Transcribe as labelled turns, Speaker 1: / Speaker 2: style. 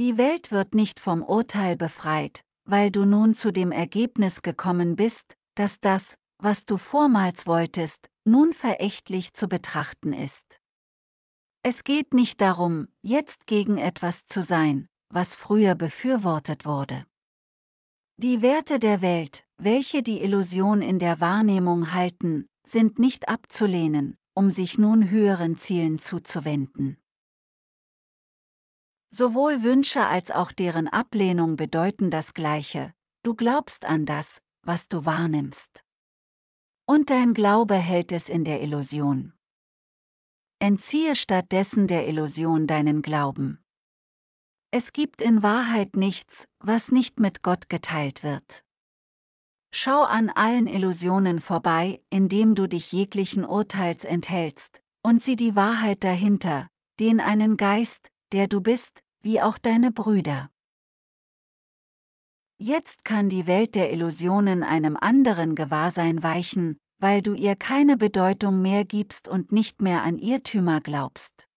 Speaker 1: Die Welt wird nicht vom Urteil befreit, weil du nun zu dem Ergebnis gekommen bist, dass das, was du vormals wolltest, nun verächtlich zu betrachten ist. Es geht nicht darum, jetzt gegen etwas zu sein, was früher befürwortet wurde. Die Werte der Welt, welche die Illusion in der Wahrnehmung halten, sind nicht abzulehnen, um sich nun höheren Zielen zuzuwenden. Sowohl Wünsche als auch deren Ablehnung bedeuten das Gleiche: Du glaubst an das, was du wahrnimmst. Und dein Glaube hält es in der Illusion. Entziehe stattdessen der Illusion deinen Glauben. Es gibt in Wahrheit nichts, was nicht mit Gott geteilt wird. Schau an allen Illusionen vorbei, indem du dich jeglichen Urteils enthältst, und sieh die Wahrheit dahinter, den einen Geist, der du bist, wie auch deine Brüder. Jetzt kann die Welt der Illusionen einem anderen Gewahrsein weichen, weil du ihr keine Bedeutung mehr gibst und nicht mehr an Irrtümer glaubst.